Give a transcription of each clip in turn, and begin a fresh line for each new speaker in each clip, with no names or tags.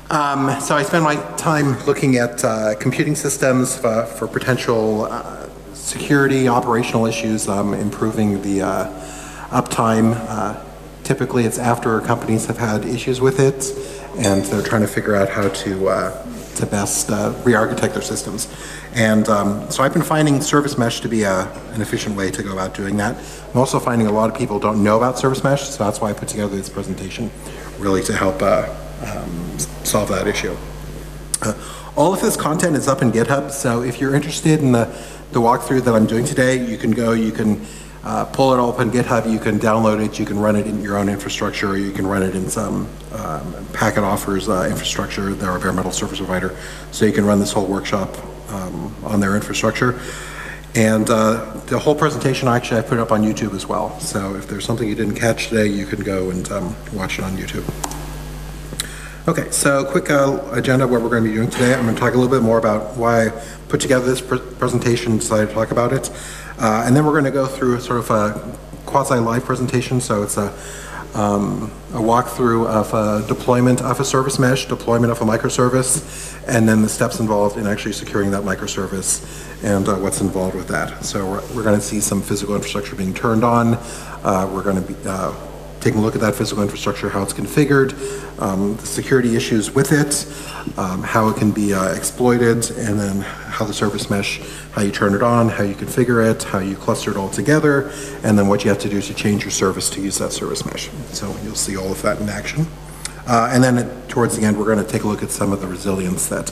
So I spend my time looking at computing systems for potential security, operational issues, improving the uptime. Typically it's after companies have had issues with it and they're trying to figure out how to best re-architect their systems. And so I've been finding Service Mesh to be an efficient way to go about doing that. I'm also finding a lot of people don't know about Service Mesh, so that's why I put together this presentation, really to help solve that issue. All of this content is up in GitHub, so if you're interested in the walkthrough that I'm doing today, you can go, you can pull it all up in GitHub, you can download it, you can run it in your own infrastructure, or you can run it in some Packet offers infrastructure. They're a bare metal service provider, so you can run this whole workshop on their infrastructure. And the whole presentation, actually, I put it up on YouTube as well. So if there's something you didn't catch today, you can go and watch it on YouTube. Okay, so quick agenda of what we're going to be doing today. I'm going to talk a little bit more about why I put together this presentation and decided to talk about it. And then we're going to go through sort of a quasi-live presentation. So it's a walkthrough of deployment of a service mesh, deployment of a microservice, and then the steps involved in actually securing that microservice and what's involved with that. So we're going to see some physical infrastructure being turned on. We're going to be taking a look at that physical infrastructure, how it's configured, the security issues with it, how it can be exploited, and then how the service mesh, how you turn it on, how you configure it, how you cluster it all together, and then what you have to do to change your service to use that service mesh. So you'll see all of that in action. And then towards the end, we're going to take a look at some of the resilience that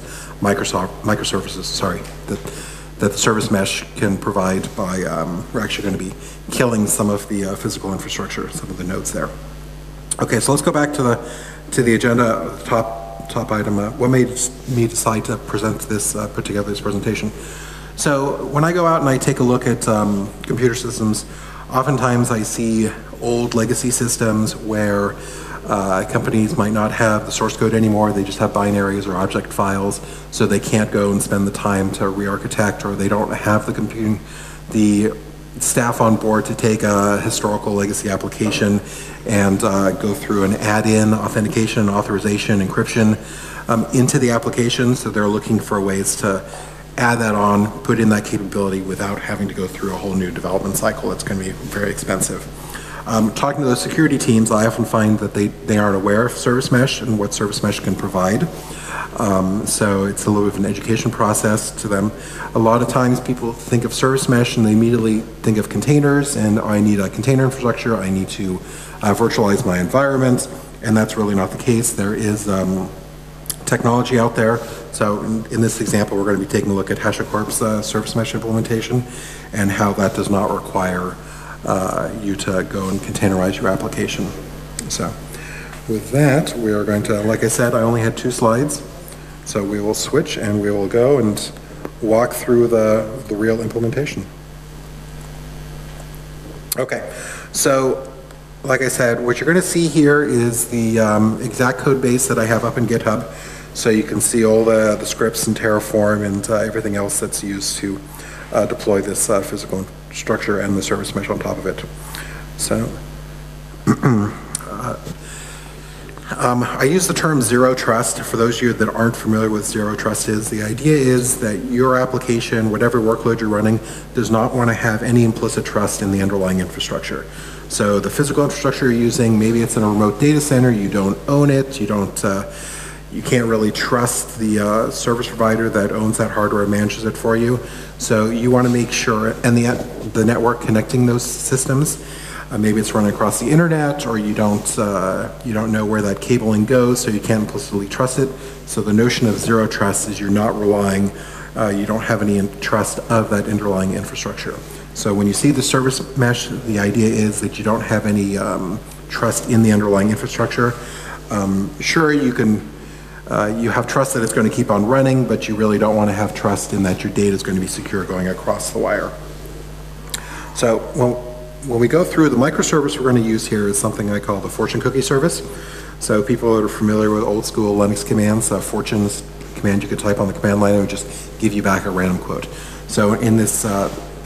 that the service mesh can provide by, we're actually going to be killing some of the physical infrastructure, some of the nodes there. Okay, so let's go back to the agenda, top item. What made me decide to present this, put together this presentation? So when I go out and I take a look at computer systems, oftentimes I see old legacy systems where companies might not have the source code anymore, they just have binaries or object files, so they can't go and spend the time to re-architect, or they don't have the staff on board to take a historical legacy application and go through and add in authentication, authorization, encryption into the application, so they're looking for ways to add that on, put in that capability without having to go through a whole new development cycle. It's going to be very expensive. Talking to those security teams, I often find that they aren't aware of Service Mesh and what Service Mesh can provide. So it's a little bit of an education process to them. A lot of times people think of Service Mesh and they immediately think of containers, and I need a container infrastructure, I need to virtualize my environment, and that's really not the case. There is technology out there. So in this example, we're going to be taking a look at HashiCorp's Service Mesh implementation and how that does not require you to go and containerize your application. So with that, we are going to, like I said, I only had 2 slides, so we will switch and we will go and walk through the real implementation. Okay, so like I said, what you're going to see here is the exact code base that I have up in GitHub, so you can see all the scripts and Terraform and everything else that's used to deploy this physical structure and the service mesh on top of it. So I use the term zero trust. For those of you that aren't familiar with zero trust is, the idea is that your application, whatever workload you're running, does not want to have any implicit trust in the underlying infrastructure. So the physical infrastructure you're using, maybe it's in a remote data center, you don't own it, you can't really trust the service provider that owns that hardware and manages it for you. So you want to make sure, and the network connecting those systems, maybe it's running across the internet, or you don't know where that cabling goes, so you can't implicitly trust it. So the notion of zero trust is you're not relying, you don't have any trust of that underlying infrastructure. So when you see the service mesh, the idea is that you don't have any trust in the underlying infrastructure. Sure, you can. You have trust that it's going to keep on running, but you really don't want to have trust in that your data is going to be secure going across the wire. So when we go through, the microservice we're going to use here is something I call the fortune cookie service. So people that are familiar with old school Linux commands, fortune's command you could type on the command line, it would just give you back a random quote. So in this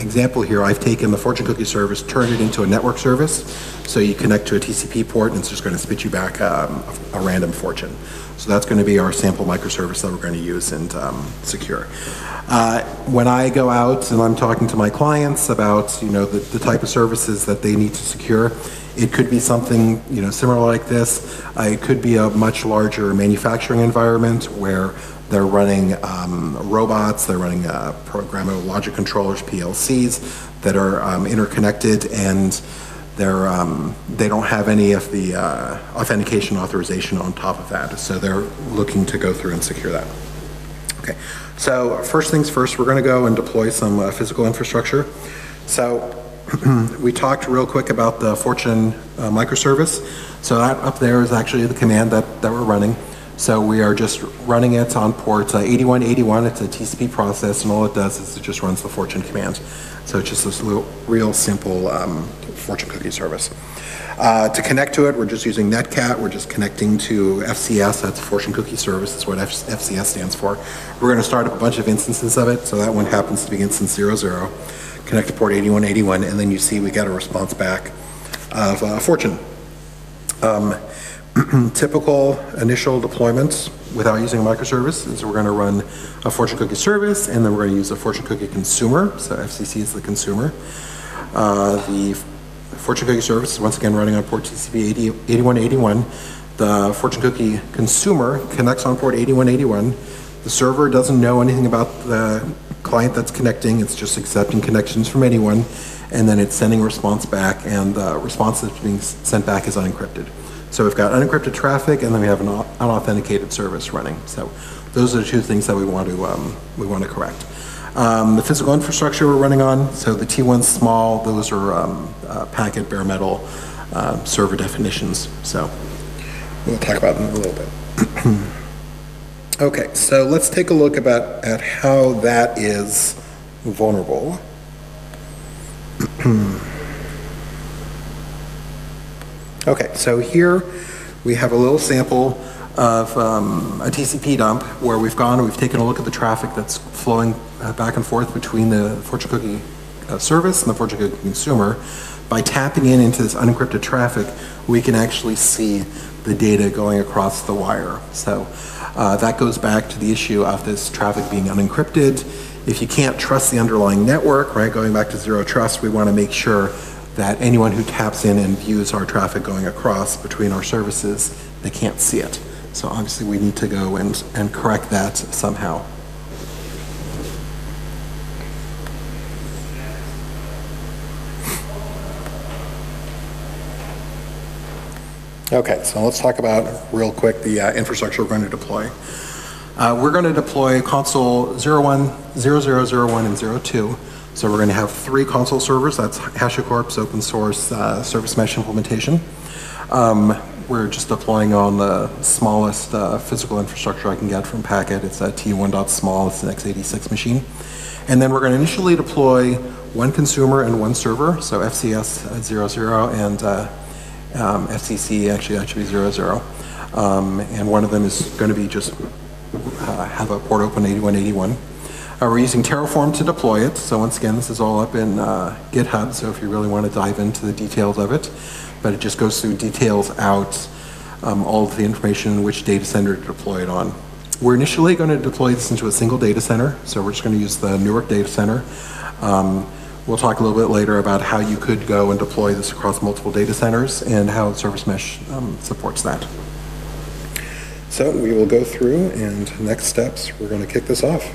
example here, I've taken the Fortune cookie service, turned it into a network service. So you connect to a TCP port and it's just going to spit you back a random Fortune. So that's going to be our sample microservice that we're going to use and secure. When I go out and I'm talking to my clients about the type of services that they need to secure, it could be something similar like this. It could be a much larger manufacturing environment where they're running robots, they're running programmable logic controllers, PLCs that are interconnected, and they don't have any of the authentication authorization on top of that. So they're looking to go through and secure that. Okay, so first things first, we're going to go and deploy some physical infrastructure. So we talked real quick about the Fortune microservice. So that up there is actually the command that we're running. So we are just running it on port 8181. It's a TCP process, and all it does is it just runs the Fortune command. So it's just this little, real simple Fortune cookie service. To connect to it, we're just using Netcat. We're just connecting to FCS. That's Fortune Cookie Service. That's what FCS stands for. We're going to start up a bunch of instances of it. So that one happens to be instance 00. Connect to port 8181, and then you see we get a response back of Fortune. Typical initial deployments without using a microservice is we're going to run a Fortune cookie service, and then we're going to use a Fortune cookie consumer. So FCC is the consumer. The Fortune cookie service is once again running on port TCP 8181. The Fortune cookie consumer connects on port 8181. The server doesn't know anything about the client that's connecting. It's just accepting connections from anyone, and then it's sending a response back, and the response that's being sent back is unencrypted. So we've got unencrypted traffic, and then we have an unauthenticated service running. So those are the two things that we want to correct. The physical infrastructure we're running on, so the T1's small, those are packet bare metal server definitions. So we'll talk about them in a little bit. Okay, so let's take a look at how that is vulnerable. Okay, so here we have a little sample of a TCP dump where we've gone and we've taken a look at the traffic that's flowing back and forth between the Fortune cookie service and the Fortune cookie consumer. By tapping into this unencrypted traffic, we can actually see the data going across the wire. So that goes back to the issue of this traffic being unencrypted. If you can't trust the underlying network, right, going back to zero trust, we want to make sure that anyone who taps in and views our traffic going across between our services, they can't see it. So obviously we need to go and correct that somehow. Okay, so let's talk about real quick the infrastructure we're going to deploy. We're going to deploy console 01, 0001, and 02. So we're going to have 3 console servers. That's HashiCorp's open source service mesh implementation. We're just deploying on the smallest physical infrastructure I can get from Packet. It's a T1.small. It's an x86 machine. And then we're going to initially deploy 1 consumer and 1 server. So FCS 00 and FCC actually that should be 00. And one of them is going to be just have a port open 8181. We're using Terraform to deploy it. So once again, this is all up in GitHub, so if you really want to dive into the details of it. But it just goes through details out all of the information, which data center to deploy it on. We're initially going to deploy this into a single data center. So we're just going to use the Newark data center. We'll talk a little bit later about how you could go and deploy this across multiple data centers and how Service Mesh supports that. So we will go through, and next steps, we're going to kick this off.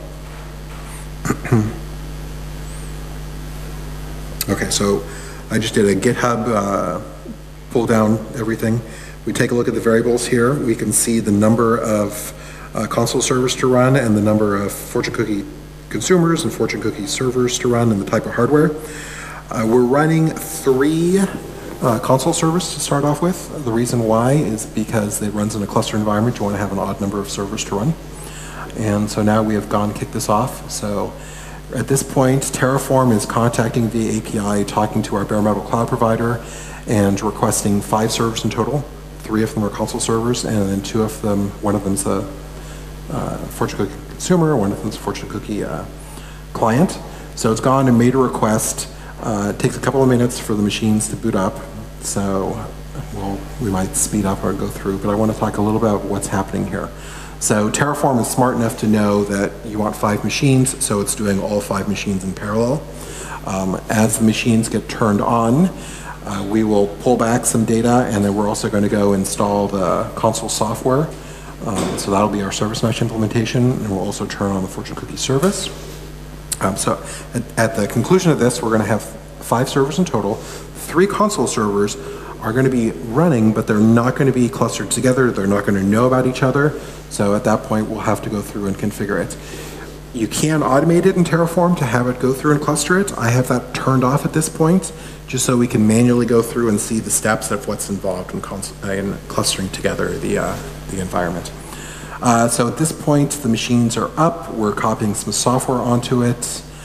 Okay, so I just did a GitHub pull down everything. We take a look at the variables here. We can see the number of console servers to run and the number of Fortune cookie consumers and Fortune cookie servers to run and the type of hardware. We're running 3 console servers to start off with. The reason why is because it runs in a cluster environment. You want to have an odd number of servers to run. And so now we have gone kick this off. So at this point, Terraform is contacting via API, talking to our bare metal cloud provider, and requesting 5 servers in total. 3 of them are console servers, and then 2 of them, one of them's a Fortune cookie consumer, one of them's a Fortune cookie client. So it's gone and made a request. It takes a couple of minutes for the machines to boot up. So we might speed up or go through, but I want to talk a little about what's happening here. So Terraform is smart enough to know that you want 5 machines, so it's doing all 5 machines in parallel. As the machines get turned on, we will pull back some data, and then we're also going to go install the console software. So that'll be our service mesh implementation, and we'll also turn on the Fortune Cookie service. So at the conclusion of this, we're going to have 5 servers in total. 3 console servers are going to be running, but they're not going to be clustered together. They're not going to know about each other. So at that point, we'll have to go through and configure it. You can automate it in Terraform to have it go through and cluster it. I have that turned off at this point, just so we can manually go through and see the steps of what's involved in clustering together the environment. So at this point, the machines are up. We're copying some software onto it.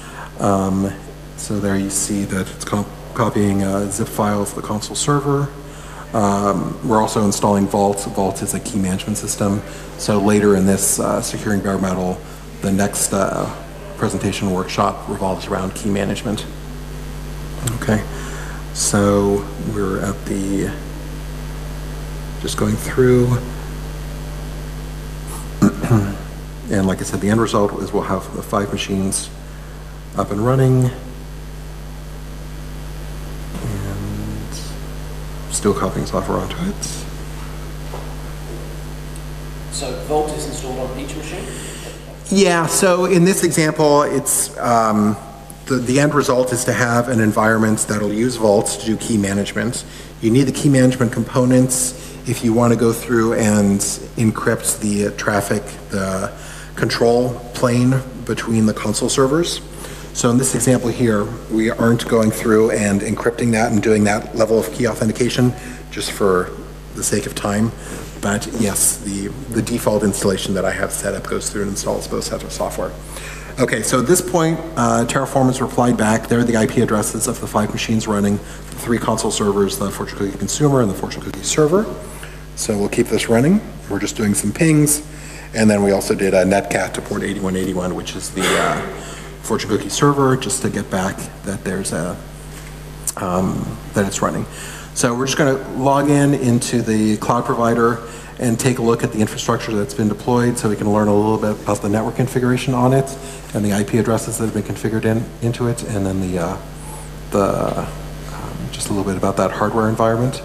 So there you see that it's copying zip files to the console server. We're also installing Vault. Vault is a key management system. So later in this Securing Bare Metal, the next presentation workshop revolves around key management. Okay, so we're at just going through. And like I said, the end result is we'll have the 5 machines up and running. And still copying software onto it.
So Vault is installed on each machine?
Yeah, so in this example, it's the end result is to have an environment that'll use Vault to do key management. You need the key management components if you want to go through and encrypt the traffic, the control plane between the console servers. So in this example here, we aren't going through and encrypting that and doing that level of key authentication just for the sake of time. But yes, the default installation that I have set up goes through and installs both sets of software. Okay, so at this point, Terraform has replied back. There are the IP addresses of the 5 machines running, 3 console servers, the Fortune Cookie Consumer and the Fortune Cookie Server. So we'll keep this running. We're just doing some pings. And then we also did a netcat to port 8181, which is the Fortune Cookie Server, just to get back that there's that it's running. So we're just going to log into the cloud provider and take a look at the infrastructure that's been deployed so we can learn a little bit about the network configuration on it and the IP addresses that have been configured into it, and then just a little bit about that hardware environment.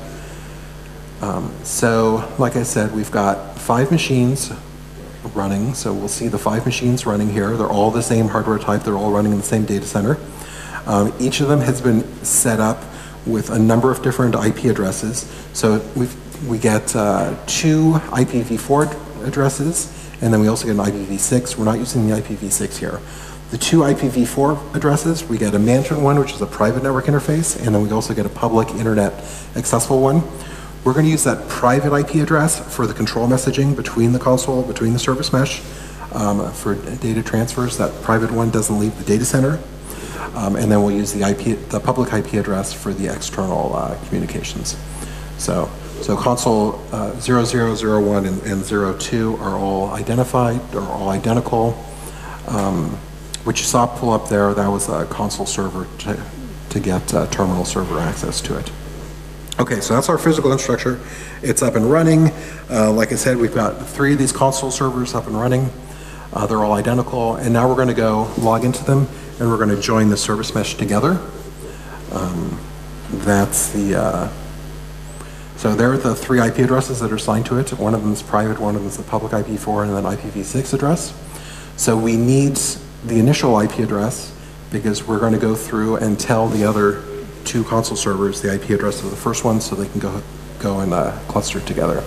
So like I said, we've got 5 machines running. So we'll see the 5 machines running here. They're all the same hardware type. They're all running in the same data center. Each of them has been set up with a number of different IP addresses. So we get 2 IPv4 addresses, and then we also get an IPv6. We're not using the IPv6 here. The 2 IPv4 addresses, we get a management one, which is a private network interface, and then we also get a public internet accessible one. We're going to use that private IP address for the control messaging between the console, between the service mesh, for data transfers. That private one doesn't leave the data center. And then we'll use the public IP address for the external communications. So console 0001 and 02 are all identified, are all identical. What you saw pull up there, that was a console server to get terminal server access to it. Okay, so that's our physical infrastructure. It's up and running. Like I said, we've got 3 of these console servers up and running. They're all identical, and now we're going to go log into them, and we're going to join the service mesh together. So there are the 3 IP addresses that are assigned to it. One of them is private, one of them is the public IP4, and then IPv6 address. So we need the initial IP address because we're going to go through and tell the other 2 console servers the IP address of the first one so they can go and cluster together.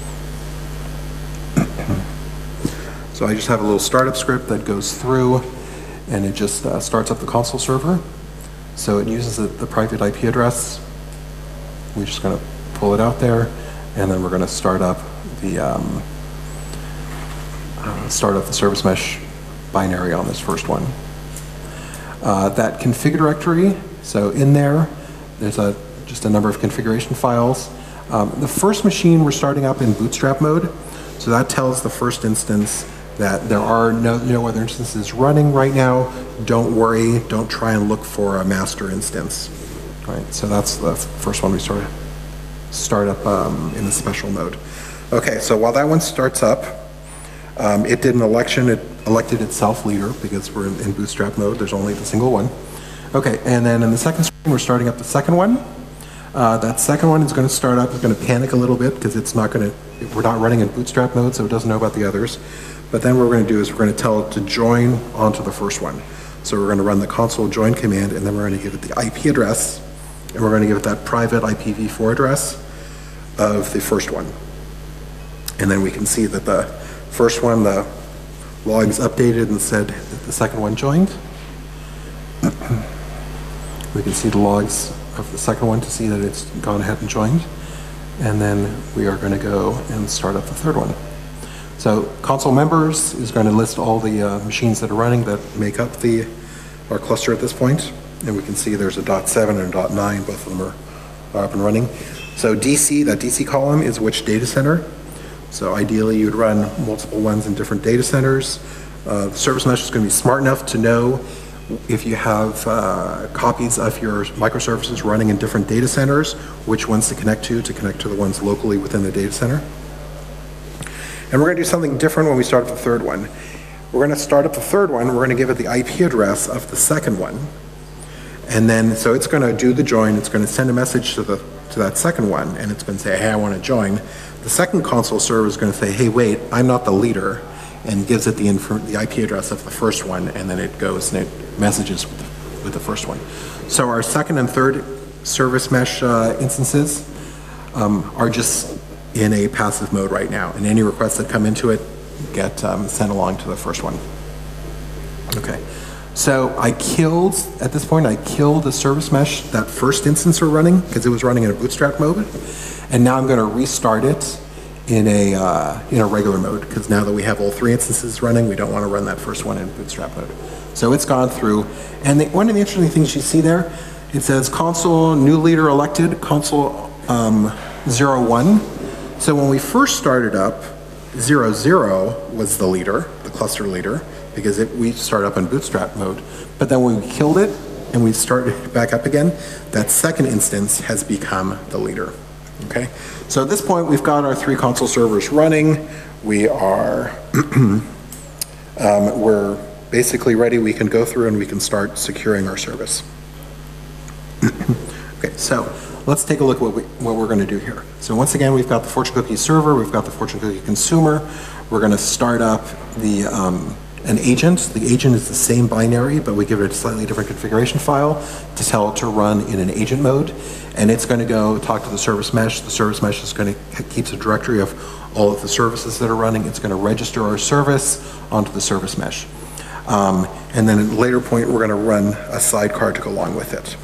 So I just have a little startup script that goes through, and it just starts up the console server. So it uses the private IP address. We're just going to pull it out there, and then we're going to start up the service mesh binary on this first one. That config directory, so in there's just a number of configuration files. The first machine we're starting up in bootstrap mode, so that tells the first instance that there are no other instances running right now. Don't worry, don't try and look for a master instance. All right, so that's the first one we start up in the special mode. Okay, so while that one starts up, it did an election. It elected itself leader because we're in bootstrap mode. There's only the single one. Okay, and then in the second screen, we're starting up the second one. That second one is going to start up. It's going to panic a little bit because it's not going to. We're not running in bootstrap mode, so it doesn't know about the others. But then what we're going to do is we're going to tell it to join onto the first one. So we're going to run the console join command, and then we're going to give it the IP address, and we're going to give it that private IPv4 address of the first one. And then we can see that the first one, the logs updated and said that the second one joined. We can see the logs of the second one to see that it's gone ahead and joined. And then we are going to go and start up the third one. So console members is going to list all the machines that are running that make up our cluster at this point. And we can see there's a .7 and a .9, both of them are up and running. So DC, that DC column is which data center. So ideally you'd run multiple ones in different data centers. The service mesh is going to be smart enough to know if you have copies of your microservices running in different data centers, which ones to connect to the ones locally within the data center. And we're going to do something different when we start up the third one. We're going to start up the third one, we're going to give it the IP address of the second one. And then, so it's going to do the join, it's going to send a message to that second one, and it's going to say, hey, I want to join. The second console server is going to say, hey, wait, I'm not the leader, and gives it the IP address of the first one, and then it goes and it messages with the first one. So our second and third service mesh instances are just in a passive mode right now, and any requests that come into it get sent along to the first one. Okay, so at this point I killed the service mesh, that first instance we're running, because it was running in a bootstrap mode, and now I'm going to restart it in a regular mode, because now that we have all three instances running, we don't want to run that first one in bootstrap mode. So it's gone through, and one of the interesting things you see there, it says console new leader elected, console 01. So when we first started up, 00 was the leader, the cluster leader, because we started up in bootstrap mode. But then when we killed it and we started back up again, that second instance has become the leader. Okay, so at this point we've got our three console servers running. We are we're basically ready. We can go through and we can start securing our service. Okay, so let's take a look at what we're going to do here. So once again, we've got the Fortune Cookie server, we've got the Fortune Cookie consumer. We're going to start up an agent. The agent is the same binary, but we give it a slightly different configuration file to tell it to run in an agent mode. And it's going to go talk to the service mesh. The service mesh is going to keep a directory of all of the services that are running. It's going to register our service onto the service mesh. And then at a later point, we're going to run a sidecar to go along with it.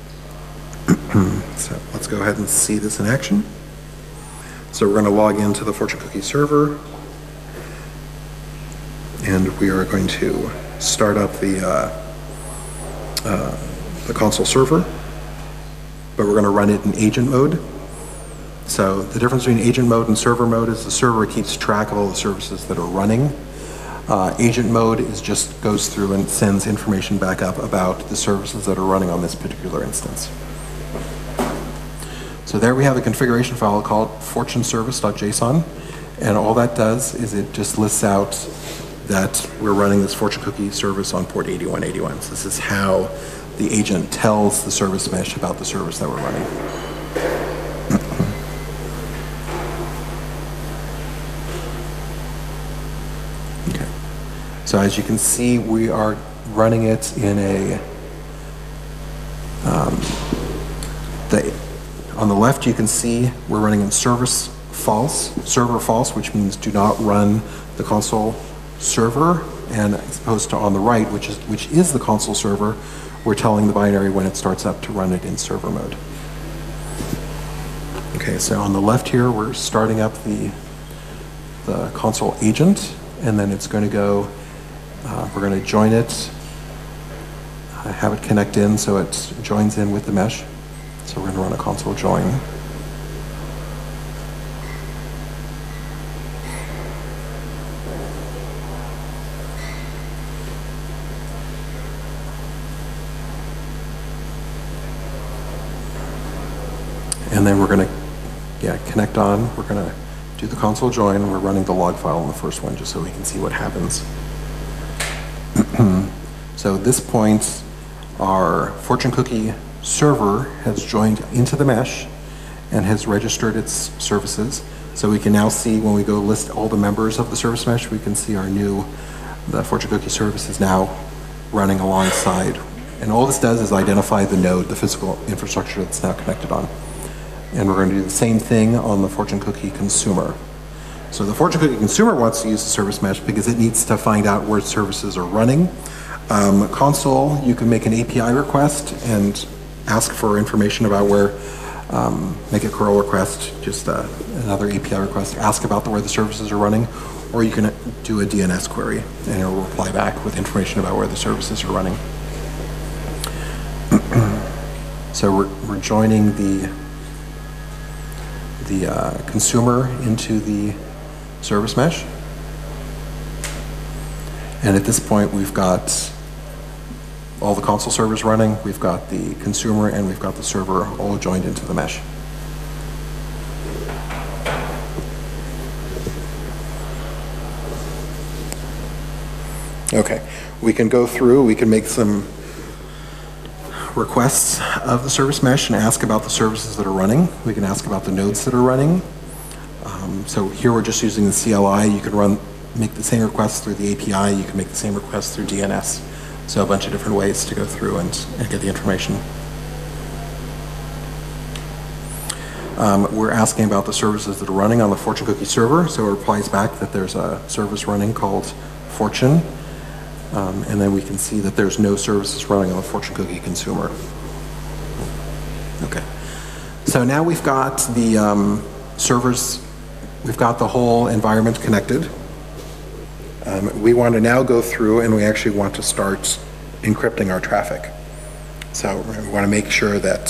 So let's go ahead and see this in action. So we're going to log into the Fortune Cookie server, and we are going to start up the console server, but we're going to run it in agent mode. So the difference between agent mode and server mode is the server keeps track of all the services that are running. Agent mode just goes through and sends information back up about the services that are running on this particular instance. So there we have a configuration file called fortuneservice.json, and all that does is it just lists out that we're running this Fortune Cookie service on port 8181. So this is how the agent tells the service mesh about the service that we're running. Okay. So as you can see, we are running it in a on the left, you can see we're running in server false, which means do not run the console server, and as opposed to on the right, which is the console server, we're telling the binary when it starts up to run it in server mode. Okay, so on the left here, we're starting up the console agent, and then it's going to go, we're going to join it, have it connect in so it joins in with the mesh. So we're going to run a console join. And then we're going to connect on. We're going to do the console join. We're running the log file on the first one just so we can see what happens. So at this point, our Fortune Cookie server has joined into the mesh and has registered its services. So we can now see when we go list all the members of the service mesh, we can see the Fortune Cookie service is now running alongside. And all this does is identify the node, the physical infrastructure that's now connected on. And we're going to do the same thing on the Fortune Cookie consumer. So the Fortune Cookie consumer wants to use the service mesh because it needs to find out where services are running. Console, you can make an API request and ask for information about where, make a curl request, just another API request, ask about where the services are running, or you can do a DNS query and it will reply back with information about where the services are running. So we're joining the consumer into the service mesh. And at this point, we've got all the console servers running, we've got the consumer, and we've got the server all joined into the mesh. Okay, we can go through, we can make some requests of the service mesh and ask about the services that are running. We can ask about the nodes that are running. So here we're just using the CLI. You can make the same requests through the API. You can make the same requests through DNS. So a bunch of different ways to go through and get the information. We're asking about the services that are running on the Fortune Cookie server. So it replies back that there's a service running called Fortune. And then we can see that there's no services running on the Fortune Cookie consumer. Okay. So now we've got the servers, we've got the whole environment connected. We want to now go through and we actually want to start encrypting our traffic. So we want to make sure that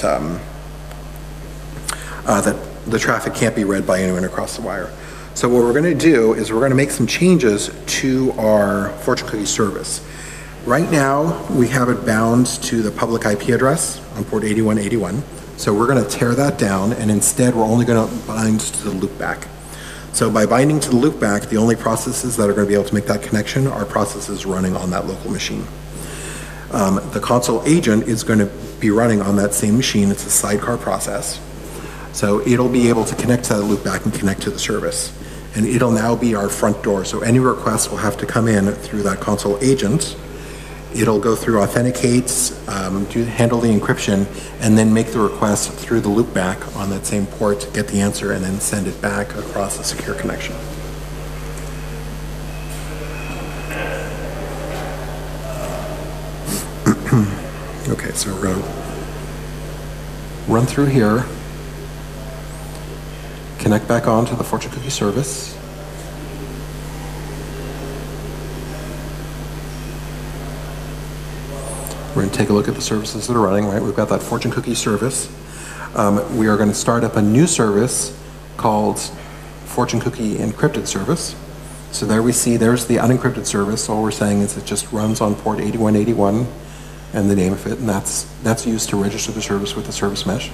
that the traffic can't be read by anyone across the wire. So what we're going to do is we're going to make some changes to our Fortune Cookie service. Right now, we have it bound to the public IP address on port 8181. So we're going to tear that down, and instead we're only going to bind to the loopback. So by binding to the loopback, the only processes that are going to be able to make that connection are processes running on that local machine. The console agent is going to be running on that same machine. It's a sidecar process. So it'll be able to connect to that loopback and connect to the service. And it'll now be our front door. So any requests will have to come in through that console agent. It'll go through authenticates, handle the encryption, and then make the request through the loopback on that same port, get the answer, and then send it back across a secure connection. Okay, so we're going to run through here, connect back on to the Fortune Cookie service. We're going to take a look at the services that are running, right? We've got that Fortune Cookie service. We are going to start up a new service called Fortune Cookie Encrypted Service. So there we see, there's the unencrypted service. All we're saying is it just runs on port 8181 and the name of it, and that's used to register the service with the service mesh.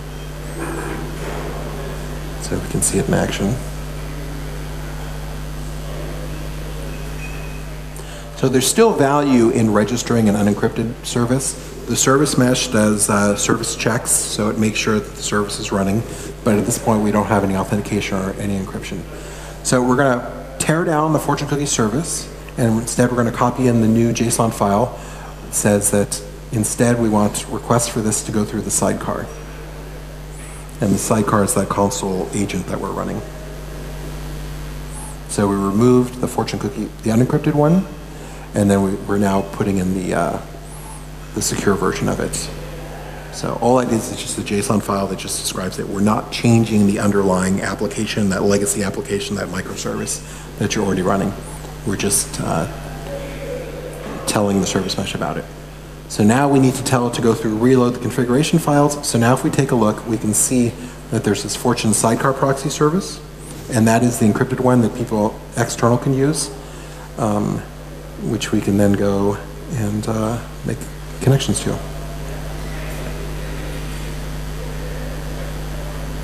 So we can see it in action. So there's still value in registering an unencrypted service. The service mesh does service checks, so it makes sure that the service is running. But at this point, we don't have any authentication or any encryption. So we're going to tear down the Fortune Cookie service, and instead we're going to copy in the new JSON file. It says that instead we want requests for this to go through the sidecar. And the sidecar is that console agent that we're running. So we removed the Fortune Cookie, the unencrypted one, and then we're now putting in the secure version of it. So all it is just a JSON file that just describes it. We're not changing the underlying application, that legacy application, that microservice that you're already running. We're just telling the service mesh about it. So now we need to tell it to go through reload the configuration files. So now if we take a look, we can see that there's this Fortune sidecar proxy service, and that is the encrypted one that people external can use, which we can then go and make connections to.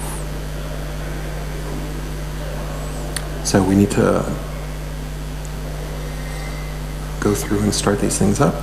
So we need to go through and start these things up.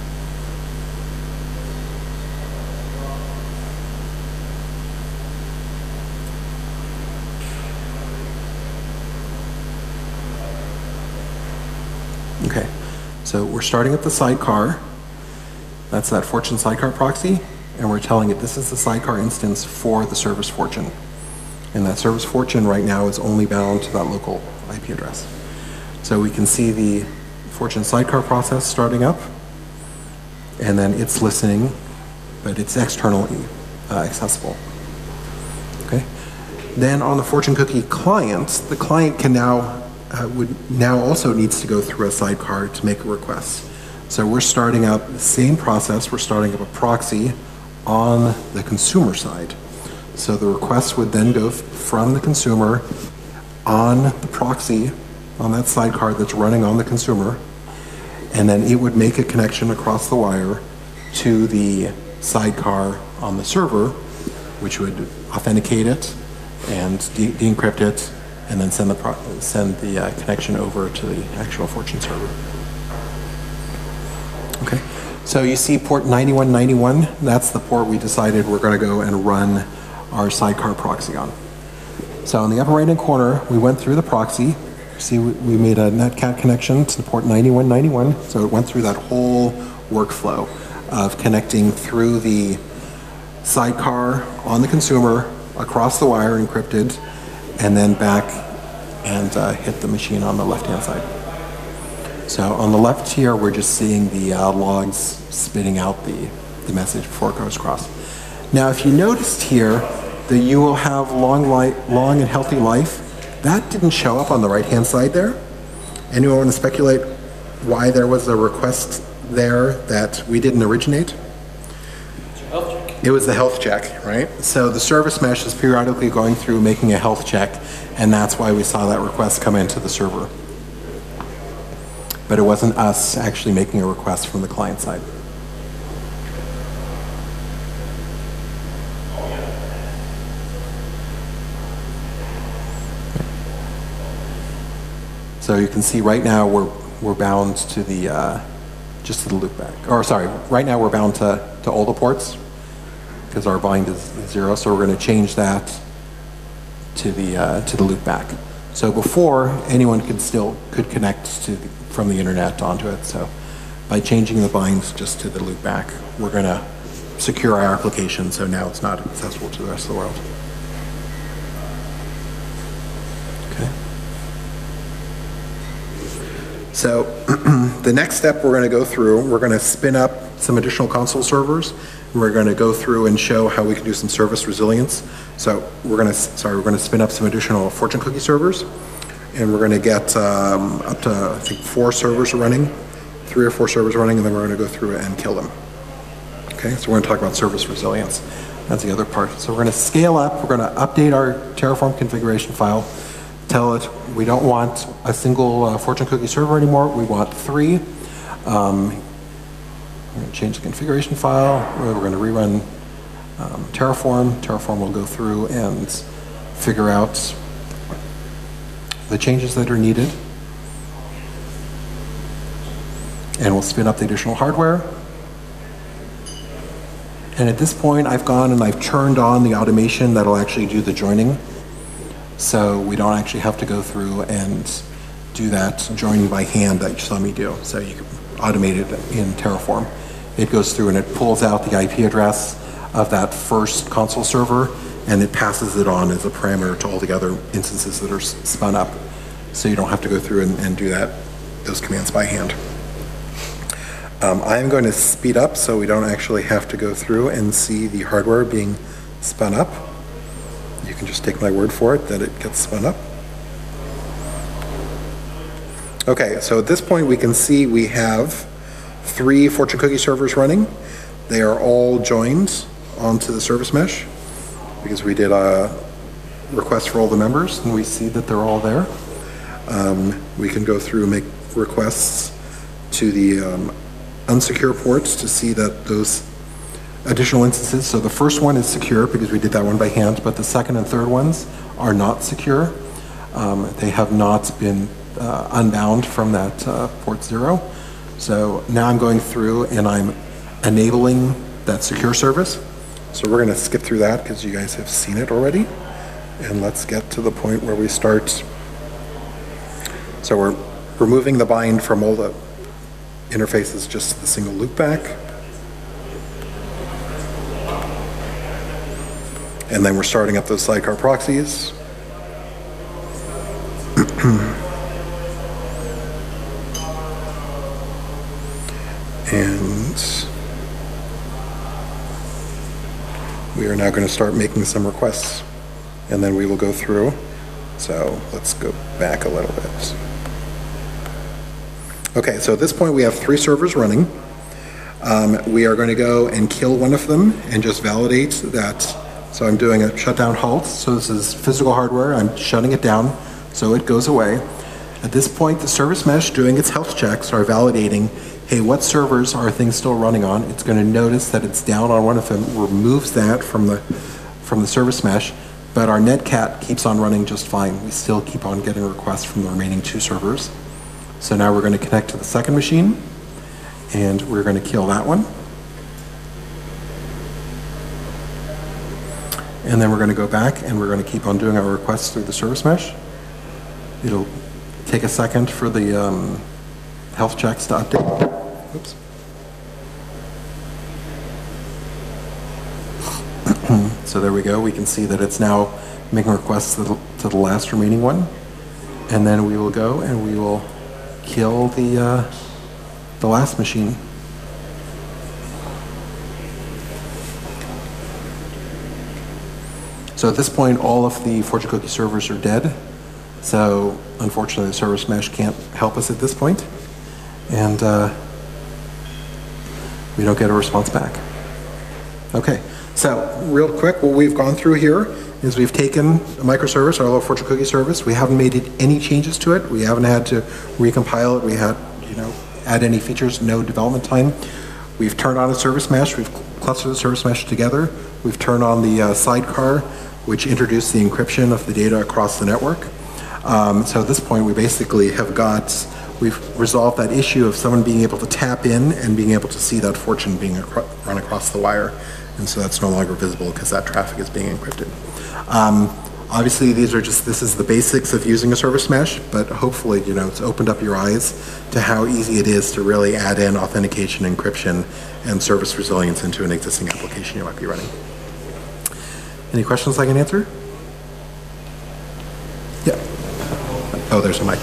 Okay, so we're starting at the sidecar. That's that Fortune sidecar proxy, and we're telling it this is the sidecar instance for the service Fortune. And that service Fortune right now is only bound to that local IP address. So we can see the Fortune sidecar process starting up, and then it's listening, but it's externally accessible. Okay. Then on the Fortune cookie client, the client can now also needs to go through a sidecar to make a request. So we're starting up the same process. We're starting up a proxy on the consumer side. So the request would then go from the consumer on the proxy on that sidecar that's running on the consumer, and then it would make a connection across the wire to the sidecar on the server, which would authenticate it and de-encrypt it, and then send the connection over to the actual Fortune server. Okay, so you see port 9191, that's the port we decided we're going to go and run our sidecar proxy on. So in the upper right hand corner, we went through the proxy. See, we made a netcat connection to the port 9191, so it went through that whole workflow of connecting through the sidecar on the consumer, across the wire encrypted, and then back and hit the machine on the left-hand side. So on the left here, we're just seeing the logs spitting out the message before it goes across. Now, if you noticed here that you will have long and healthy life, that didn't show up on the right-hand side there. Anyone want to speculate why there was a request there that we didn't originate? It was the health check, right? So the service mesh is periodically going through making a health check, and that's why we saw that request come into the server. But it wasn't us actually making a request from the client side. So you can see right now we're bound to the just to the loopback. Or sorry, right now we're bound to all the ports because our bind is 0. So we're going to change that to the loopback. So before, anyone could connect from the internet onto it. So by changing the binds just to the loopback, we're going to secure our application. So now it's not accessible to the rest of the world. Okay. So the next step we're going to go through, we're going to spin up some additional console servers. We're going to go through and show how we can do some service resilience. So we're going to spin up some additional Fortune cookie servers, and we're going to get up to I think 4 servers running, 3 or 4 servers running, and then we're going to go through and kill them. Okay, so we're going to talk about service resilience. That's the other part. So we're going to scale up. We're going to update our Terraform configuration file. Tell it we don't want a single Fortune cookie server anymore. We want 3. We're going to change the configuration file. We're going to rerun Terraform. Terraform will go through and figure out the changes that are needed. And we'll spin up the additional hardware. And at this point, I've gone and I've turned on the automation that'll actually do the joining. So we don't actually have to go through and do that joining by hand that you saw me do. So you can automate it in Terraform. It goes through and it pulls out the IP address of that first console server, and it passes it on as a parameter to all the other instances that are spun up. So you don't have to go through and do those commands by hand. I am going to speed up so we don't actually have to go through and see the hardware being spun up. You can just take my word for it that it gets spun up. Okay, so at this point we can see we have 3 Fortune cookie servers running. They are all joined onto the service mesh because we did a request for all the members, and we see that they're all there. We can go through and make requests to the unsecure ports to see that those additional instances, so the first one is secure because we did that one by hand, but the second and third ones are not secure. They have not been unbound from that port 0. So now I'm going through and I'm enabling that secure service. So we're going to skip through that because you guys have seen it already. And let's get to the point where we start. So we're removing the bind from all the interfaces, just the single loopback. And then we're starting up those sidecar proxies. And we are now going to start making some requests, and then we will go through. So let's go back a little bit. Okay, so at this point we have 3 servers running. We are going to go and kill one of them and just validate that. So I'm doing a shutdown halt. So this is physical hardware. I'm shutting it down so it goes away. At this point, the service mesh doing its health checks are validating, hey, what servers are things still running on? It's going to notice that it's down on one of them, removes that from the service mesh, but our netcat keeps on running just fine. We still keep on getting requests from the remaining 2 servers. So now we're going to connect to the second machine, and we're going to kill that one. And then we're going to go back and we're going to keep on doing our requests through the service mesh. It'll take a second for the health checks to update. Oops. So there we go. We can see that it's now making requests to the last remaining one. And then we will go and we will kill the last machine. So at this point, all of the Fortune Cookie servers are dead. So unfortunately, the service mesh can't help us at this point, and we don't get a response back. Okay, so real quick, what we've gone through here is we've taken a microservice, our little Fortune Cookie service. We haven't made any changes to it. We haven't had to recompile it. We had, add any features, no development time. We've turned on a service mesh. We've clustered the service mesh together. We've turned on the sidecar, which introduced the encryption of the data across the network. So at this point, we basically we've resolved that issue of someone being able to tap in and being able to see that fortune being run across the wire. And so that's no longer visible because that traffic is being encrypted. Obviously, this is the basics of using a service mesh, but hopefully, it's opened up your eyes to how easy it is to really add in authentication, encryption, and service resilience into an existing application you might be running. Any questions I can answer? Yeah. Oh, there's a mic.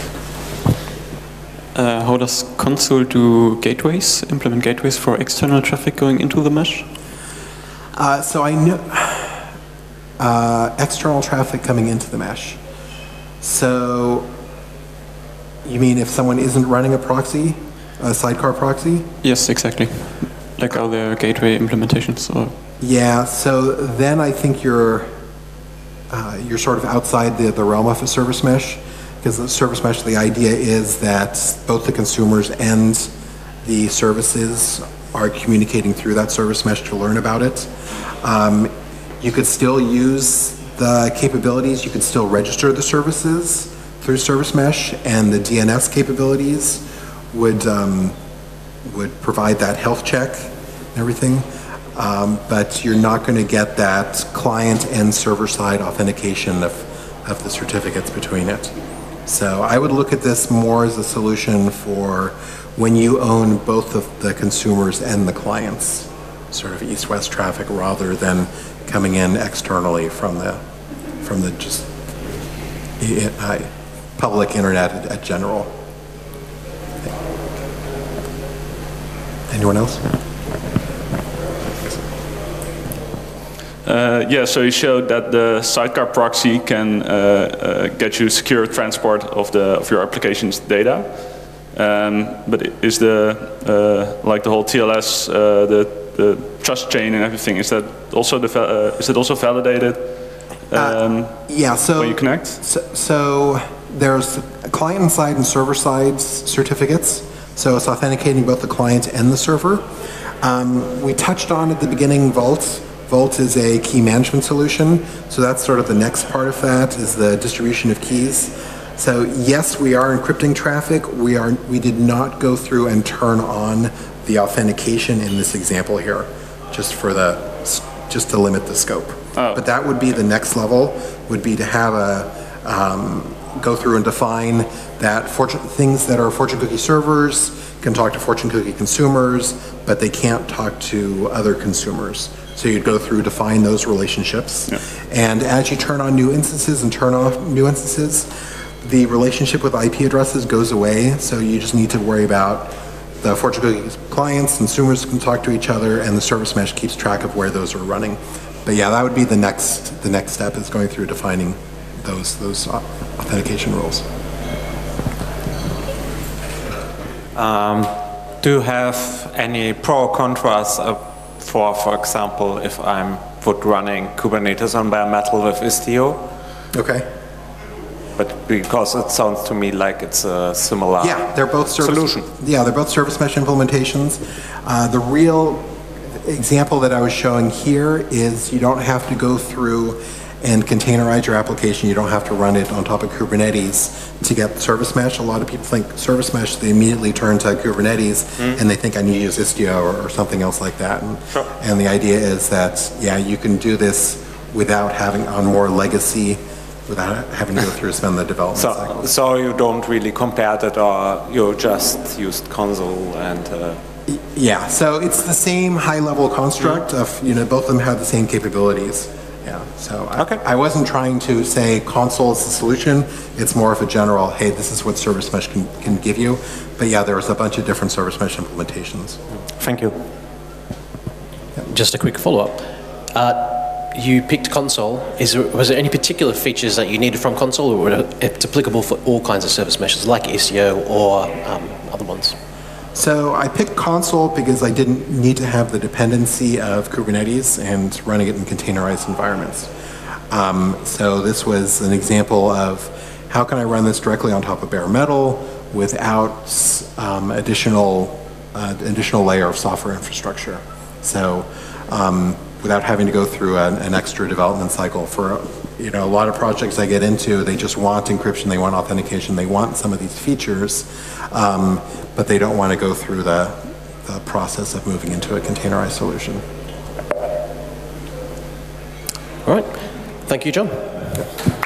How does Consul do gateways, implement gateways for external traffic going into the mesh?
So I know external traffic coming into the mesh. So you mean if someone isn't running a proxy, a sidecar proxy?
Yes, exactly. Like other gateway implementations. Or
yeah. So then I think you're sort of outside the realm of a service mesh, because the service mesh, the idea is that both the consumers and the services are communicating through that service mesh to learn about it. You could still use the capabilities, you could still register the services through service mesh, and the DNS capabilities would provide that health check and everything. But you're not going to get that client and server side authentication of the certificates between it. So I would look at this more as a solution for when you own both the consumers and the clients, sort of east-west traffic, rather than coming in externally from the just public internet at general. Anyone else?
Yeah, so you showed that the sidecar proxy can get you secure transport of your application's data. But is like the whole TLS, the trust chain and everything, is it also validated?
Yeah. So
when you connect.
So there's client side and server side certificates. So it's authenticating both the client and the server. We touched on at the beginning Vault Vault is a key management solution, so that's sort of the next part of that is the distribution of keys. So yes, we are encrypting traffic. We did not go through and turn on the authentication in this example here, just to limit the scope.
Oh.
But that would be the next level, would be to have go through and define that things that are Fortune cookie servers can talk to Fortune cookie consumers, but they can't talk to other consumers. So you'd go through, define those relationships.
Yeah.
And as you turn on new instances and turn off new instances, the relationship with IP addresses goes away. So you just need to worry about the Fortune cookie clients, consumers can talk to each other, and the service mesh keeps track of where those are running. But yeah, that would be the next step is going through defining those authentication rules.
Do you have any pro or contras for example, if I'm running Kubernetes on bare metal with Istio?
Okay.
But because it sounds to me like it's a similar
they're both
solution.
Yeah, they're both service mesh implementations. The real example that I was showing here is you don't have to go through and containerize your application. You don't have to run it on top of Kubernetes to get service mesh. A lot of people think service mesh, they immediately turn to Kubernetes and they think I need to use Istio or something else like that. And the idea is that, yeah, you can do this without having on more legacy, without having to go through spend the development cycle.
So you don't really compare that, or you just used console and...
Yeah, so it's the same high-level construct of, both of them have the same capabilities. Yeah, so I wasn't trying to say console is the solution. It's more of a general, hey, this is what service mesh can give you. But yeah, there was a bunch of different service mesh implementations.
Thank you.
Just a quick follow-up. You picked console. Was there any particular features that you needed from console, or it's applicable for all kinds of service meshes like Istio or other ones?
So I picked console because I didn't need to have the dependency of Kubernetes and running it in containerized environments. So this was an example of how can I run this directly on top of bare metal without additional layer of software infrastructure. So without having to go through an extra development cycle. For a lot of projects I get into, they just want encryption, they want authentication, they want some of these features, but they don't want to go through the process of moving into a containerized solution.
All right. Thank you, John.